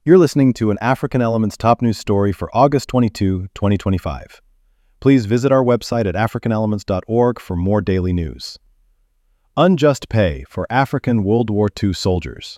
You're listening to an African Elements top news story for August 22, 2025. Please visit our website at africanelements.org for more daily news. Unjust pay for African World War II soldiers.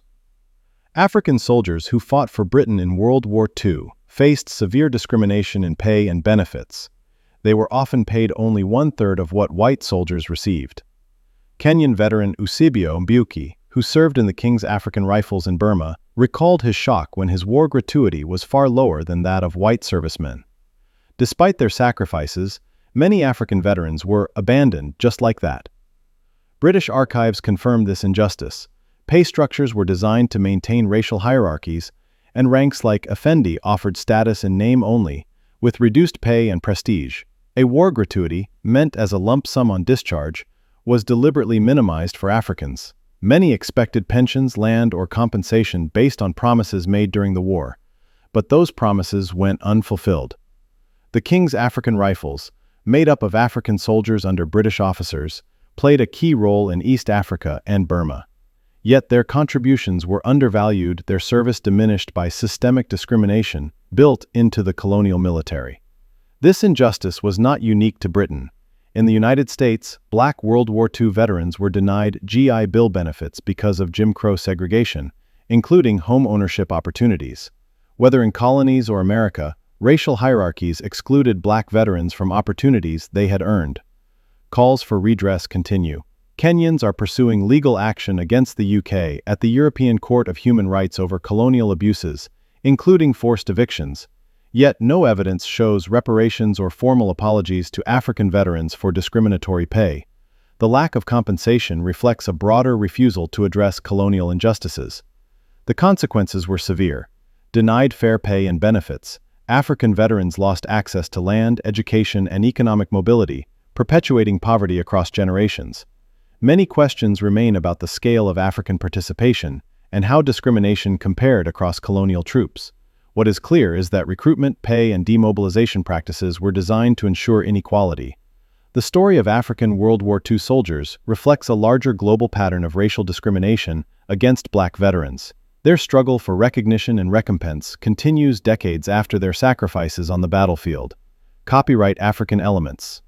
African soldiers who fought for Britain in World War II faced severe discrimination in pay and benefits. They were often paid only one-third of what white soldiers received. Kenyan veteran Eusebio Mbuki, who served in the King's African Rifles in Burma, recalled his shock when his war gratuity was far lower than that of white servicemen. Despite their sacrifices, many African veterans were abandoned just like that. British archives confirmed this injustice. Pay structures were designed to maintain racial hierarchies, and ranks like Effendi offered status in name only, with reduced pay and prestige. A war gratuity, meant as a lump sum on discharge, was deliberately minimized for Africans. Many expected pensions, land, or compensation based on promises made during the war, but those promises went unfulfilled. The King's African Rifles, made up of African soldiers under British officers, played a key role in East Africa and Burma. Yet their contributions were undervalued, their service diminished by systemic discrimination built into the colonial military. This injustice was not unique to Britain. In the United States, Black World War II veterans were denied GI Bill benefits because of Jim Crow segregation, including home ownership opportunities. Whether in colonies or America, racial hierarchies excluded Black veterans from opportunities they had earned. Calls for redress continue. Kenyans are pursuing legal action against the UK at the European Court of Human Rights over colonial abuses, including forced evictions. Yet no evidence shows reparations or formal apologies to African veterans for discriminatory pay. The lack of compensation reflects a broader refusal to address colonial injustices. The consequences were severe. Denied fair pay and benefits, African veterans lost access to land, education, and economic mobility, perpetuating poverty across generations. Many questions remain about the scale of African participation and how discrimination compared across colonial troops. What is clear is that recruitment, pay, and demobilization practices were designed to ensure inequality. The story of African World War II soldiers reflects a larger global pattern of racial discrimination against Black veterans. Their struggle for recognition and recompense continues decades after their sacrifices on the battlefield. Copyright African Elements.